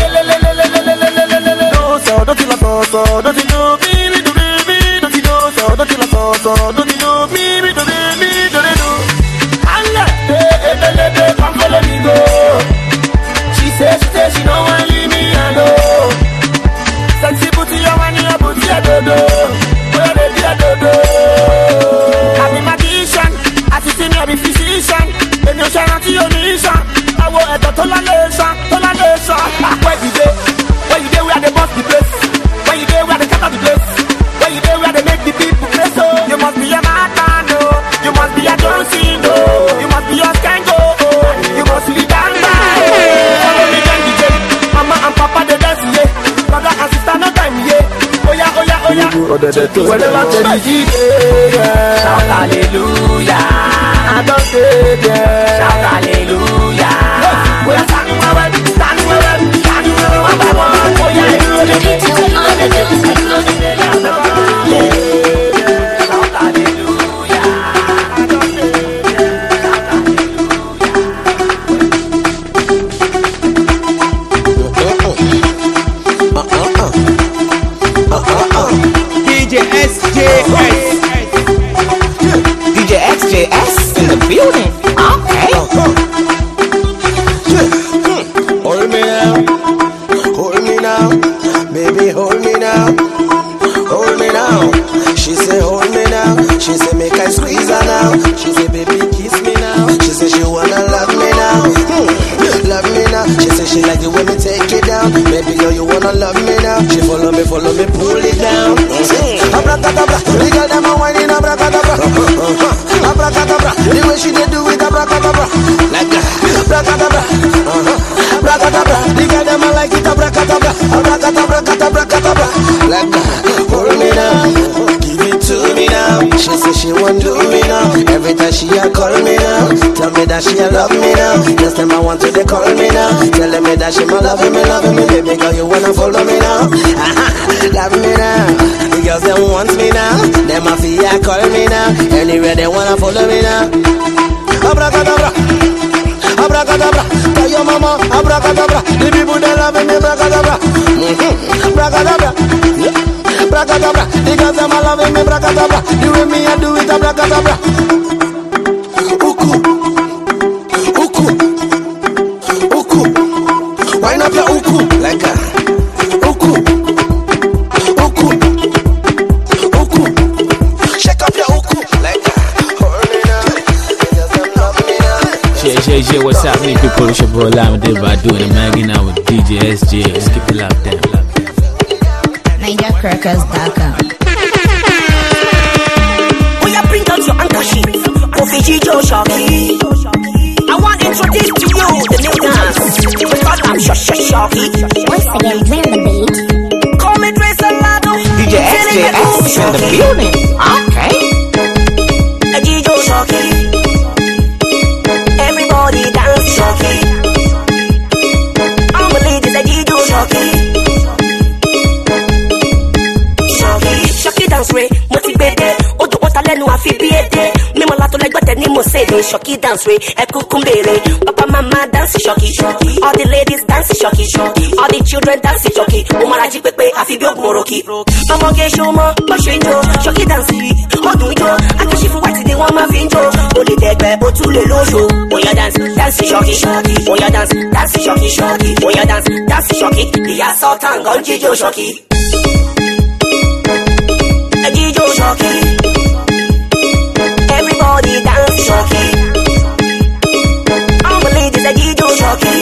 No, so don't you love so, don't you know me, me do me, don't you know so, don't you love so, don't you know me, me do me, do me do. Allah, hey, ebelebe, come follow me go. She said, she said, she don't want leave me alone. Sexy booty, your money, your booty, your dodo. Where they be a dodo. I'm a magician, assisting me, I'm a physician. Then you shine out to your nation. I will at the toleration, toleration. Where you there? Where you there? We are the boss, the place. Where you there? We are the cat of the place. Where you there? We are the make the people play so. You must be a madman, no. You must be a John Cena, no. You must be a Skango, oh. You must be down by. Follow me, then D J. Mama and Papa, they dance, yeah. Brother and sister, no time, yeah. Oh yeah, oh yeah, oh yeah. Whenever they D J, yeah. Shout hallelujah. I don't say yeah. Shout hallelujah. We are standing well, standing well, standing well, one by one. Oh yeah, you know the shout hallelujah. I don't say D J S J S. D J X J S in the building. Okay. Hold me now, hold me now, baby, hold me now, hold me now. She say hold me now, she say make I squeeze her now. She say baby kiss me now, she say she wanna love me now, hmm. Love me now. She say she like the way me take it down. Baby girl you wanna love me now. She follow me, follow me, pull it down. Mm-hmm. Abracadabra, the girl them a whining abracadabra. Uh-huh. Abracadabra, the way she dey do it abracadabra, like that. Abracadabra, uh-huh. Abracadabra, the girl them a like it abracadabra. Abracadabra, cadabra, cadabra, like that. Hold me now, give it to me now. She say she want do me now. Every time she a call me now, tell me that she a love me now. Next time I want to they call me now, telling me that she my loving me, loving me. Baby girl you wanna follow me now, love me now. The girls them want me now, them a feel call me now. Anywhere they wanna follow me now. Abracadabra, abracadabra, tell your mama abracadabra. The people they loving me abracadabra, mm-hmm. Abracadabra, abracadabra. The girls them a loving me abracadabra. The way me I do it abracadabra. Uku, uku, uku. Wind up your uku like a uku, uku, uku. Shake up your uku like a. Hold me now, just love me now. Share, share, share, what's happening, people? It's your boy Lama Day by doing the hanging out with D J S J. Let's keep it locked down. Niger Crackers dot com. Oh yeah, bring out your handkerchief. Mofijijo Shocky. I want to introduce to you the new dance. We call them Shocky. Once again, play on the beat. Call me Trace Alado. D J S J S in the building. Okay. Jijo Shocky. Everybody dance Shocky. I'm a lady, say Jijo Shocky. Shocky, Shocky dance way, motivated. Odo ota lenu afi biede. Mimo lato legbete ni mo say dey Shocky dance way. Ekukumbere, papa mama dance Shocky. All the ladies dance Shocky. All the children dance Shocky. Umaraji pepe afi bi ogmoroki. Omo ge shomo, mo shinjo. Shocky dance, odun jo. Akashi fu white dey wan ma finjo. Only degbe o tún lè lóṣo. Oya dance, dance Shocky. Oya dance, dance Shocky. Oya dance, dance Shocky. Iya sultan gon jijo Shocky. Jijo Shocky. Everybody dance Shocky. All the ladies are Jijo Shocky.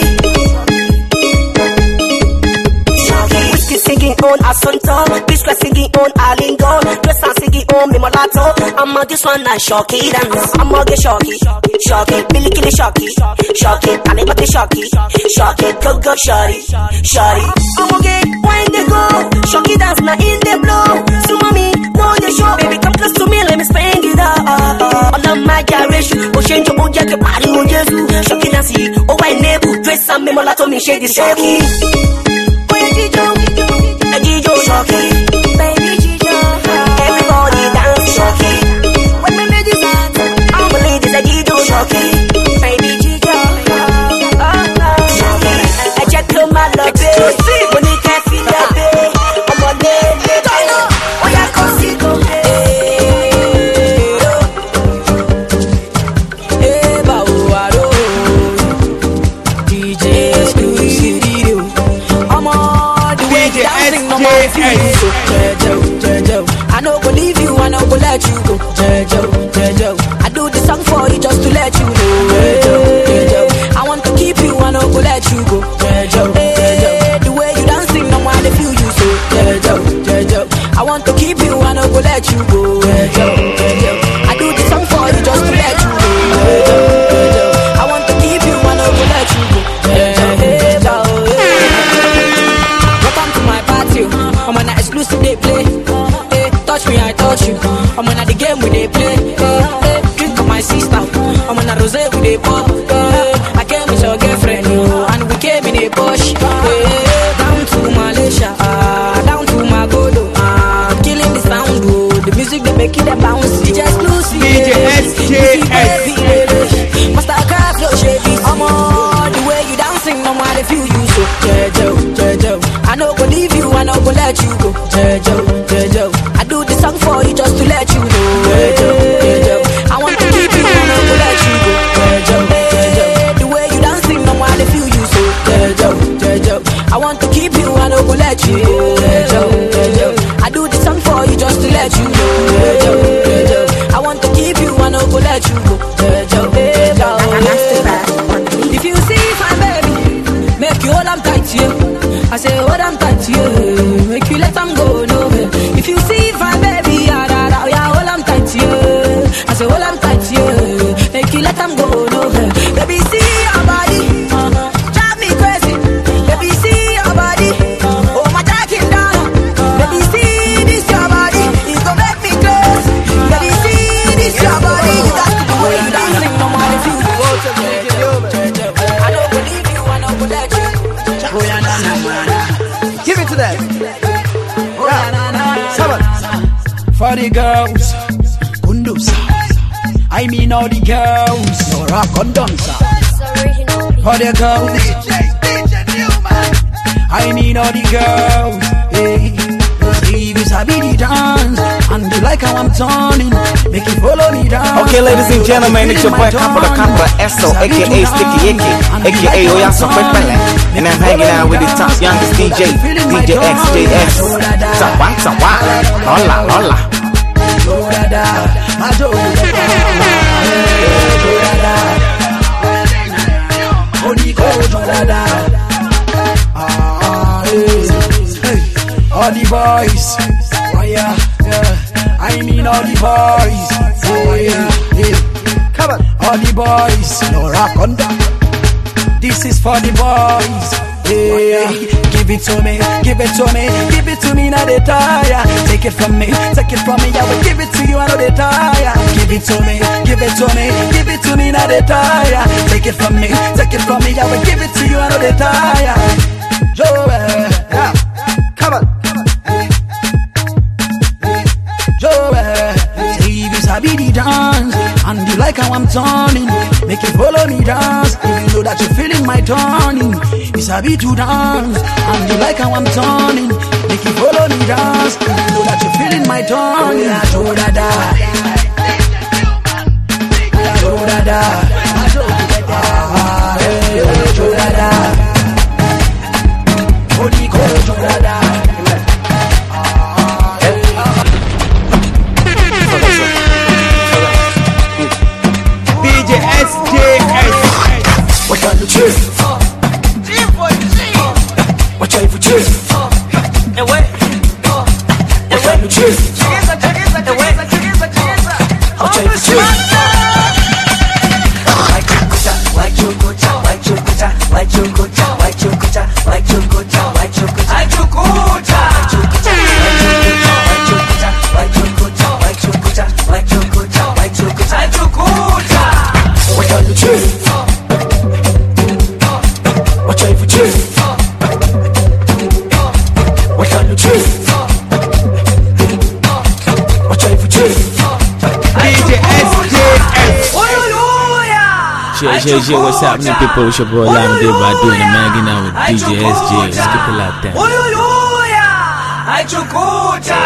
Shocky. Whiskey singing on Asunto. Biscuit singing on Alingo. Dress and singing on Mimolato. I'm on this one like Shocky dance. I'm on get Shocky. Shocky. Billy Killy Shocky. Shocky. Animate Shocky. Shocky. Go go Shorty. Shorty. I'm on get when they go. Shocky dance now in the blow. So mommy. Know the show, baby, come close to me, let me spend it up. On the my generation, oh change your own jacket, party on Jesus. Shocky dance, oh I never dress some me molato me shady Shocky. Oh yeah, Jijo, Jijo Shocky, baby Jijo. Everybody dance Shocky. When my ladies dance, all the ladies are Jijo Shocky, baby Jijo. Shocky, I check to my love, baby. When you can't feel that, baby, I'm on there. I no go leave you, I no go let you go. Jejo, Jejo, I do the song for you just to let you know. Jejo, Jejo, I want to keep you, I no go let you go. Jejo, Jejo, the way you dancing, no one to feel you so. Jejo, Jejo, I want to keep you, I no go let you go. Jejo, Jejo, I do the song for you just to let you know. Jejo, Jejo, I want to keep you, I no go let you go. Jejo, Jejo, welcome to my party. I'm on an exclusive they play. Hey, touch me, I touch you. I'm on the game we they play. Hey, hey, drink for my sister. I'm on a rosé with they pop. Hey, I came with your girlfriend, yo, and we came in a Porsche. Hey, down to Malaysia, uh, down to Magodo, uh, killing the sound, oh, the music they make it a bounce. D J exclusive, D J S J S. Mastercard flow shady. I'm on the way you dancing, no matter if you use so. Jejo, Jejo, I no go leave you, I no go let you go. Jejo, Jejo, I do the song for you just to let you know. Jejo, Jejo, I want to keep you, I no go let you go. Jejo, Jejo, the way you dancing, no matter if you use so. Jejo, Jejo, I want to keep you, I no go let you go. Jejo, Jejo, I do the song for you just to let you know. Jejo, Jejo, I want to keep you, I no go let you go. Jejo, Jejo, if you see my baby, make you hold on tight to you. I say hold on tight to you, make you let them go, no. If you see my baby, yeah, yeah, yeah, yeah, hold on tight to you. I say hold on tight to you, make you let them go, no. Baby, see your body, drive me crazy. Baby, see your body, oh my jacking down. Baby, see this your body, it gon' make me crazy. Baby, see this your body, you got to do what you dancing, no matter if you do. I don't believe you, I don't believe you. Give it to them. Yeah. For the girls, Kundusa. I mean all the girls, no rock condoms. For the girls, I mean all the girls. Hey, if you sabi the dance and you like how I'm turning, make you follow me down. Okay, ladies and gentlemen, it's your boy Capo the Capra S O, aka Sticky Icky, aka Oyaso Pepele, and I'm hanging out with the top youngest D J, D J X J S. Sawa, sawa, hola, hola. All the boys, oh yeah, yeah. I mean all the boys, oh yeah, yeah. Come on. All the boys, no rock under. This is for the boys. Hey, give it to me, give it to me, give it to me, now they tire. Take it from me, take it from me, I will give it to you, I know they tire. Give it to me, give it to me, give it to me, now they tire. Take it from me, take it from me, I will give it to you, I know they tire. Joey, yeah, come on. Joey, say if you sabi the dance and you like how I'm turning, make you follow me dance. If you know that you're feeling my turning, you sabi to dance and you like how I'm turning, make you follow me dance. If you know that you're feeling my turning, yeah, do da da, do da da, ah, hey, do da da, Odi ko do da da. S J S. What are you choose? What are you choose? What are you choose? What are you choose? Why chokucha? Why chokucha? Why chokucha? Why chokucha? Why chokucha? Why chokucha? Why chokucha? Why chokucha? Why chokucha? Why chokucha? Why chokucha? Why chokucha? Why chokucha? What are you choose? What are you choose? What are you choose? What are you choose? D J S J S. Shit, shit, shit, what's happening, people? It's your boy Lime Day by doing the hanging out with D J S J. Skip it like that. I chukucha.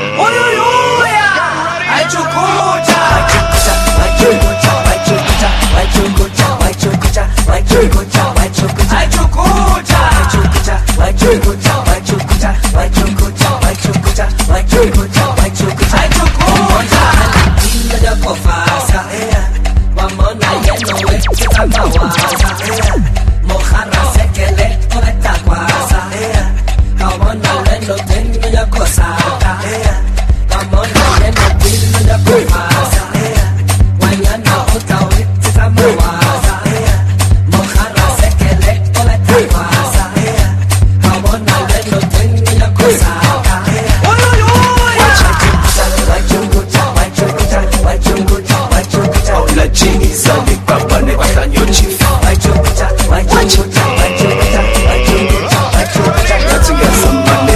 I chukucha. I chukucha. I chukucha. I chukucha. I chukucha. I chukucha. I chukucha. I chukucha. I chukucha. I chukucha. I chukucha. I chukucha. I chukucha. I chukucha. I chukucha. I chukucha. Inga kofasa. Mamona yeno wekita mawasa. Mohara sekele oleta kwasa. Kamona leno tenga ya kosata. Kamona leno tenga ya kofasa. Wanyana otawe tamawaza. Mohara sekele oleta kwasa. Kamona leno tenga ya kosata. Ola chini zali papa ne watanyo chief. Why chokucha? Why chokucha? Why chokucha? Why chokucha? Why chokucha? Let's get some money.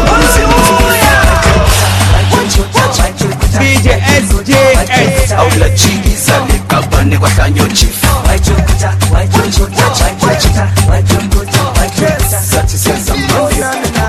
D J S J S. Ola chini zali papa ne watanyo chief. Why chokucha? Why chokucha? Why chokucha? Why chokucha? Why chokucha? Let's get some money.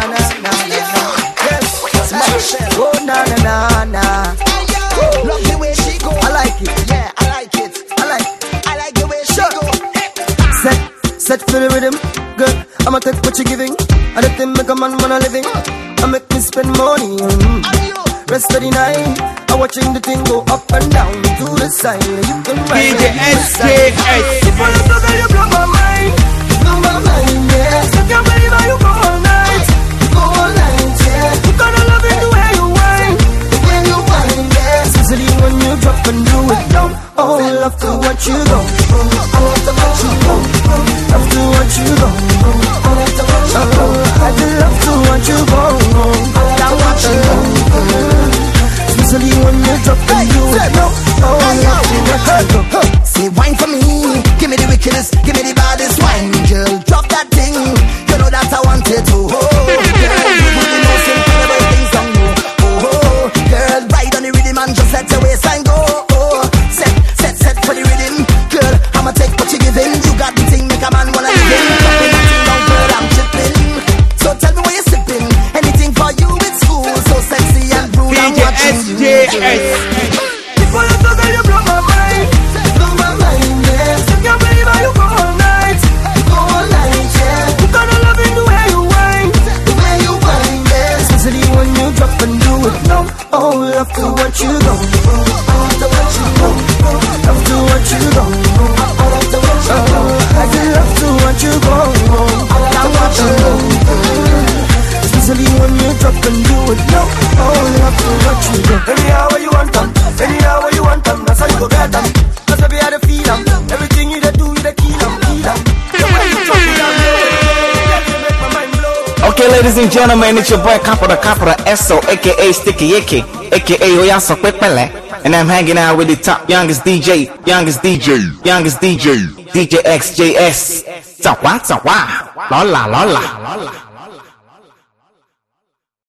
Oh na na na na. Love the way she go. I like it. Yeah, I like it. I like. I like the way she go. Set, set for the rhythm. Good. I'ma take what you're giving. I let them make a man wanna living. I make me spend money. Mm. Rest of the night, I watching the thing go up and down to the side. You can ride D J S J S. If I look over, you blow my mind. Blow my mind, yeah. If you believe you go all night. Go all night, yeah. You gotta love it the way you whine. The way you whine, yeah. Especially when you drop and do it down. Oh, love to watch you go. I love to watch you go. Love to watch you go. I love to watch you go. I love to watch you go. I watch you go. Especially when you drop and do it down. Oh, love to watch you go. Say wine for me. Give me the wickedness. Give me the baddest wine. Okay, ladies and gentlemen, it's your boy Capra Capra S O, aka Sticky Icky, aka Oyaso Pepele, and I'm hanging out with the top youngest D J, youngest D J, youngest D J, D J X J S. Tawa tawa, lola lola.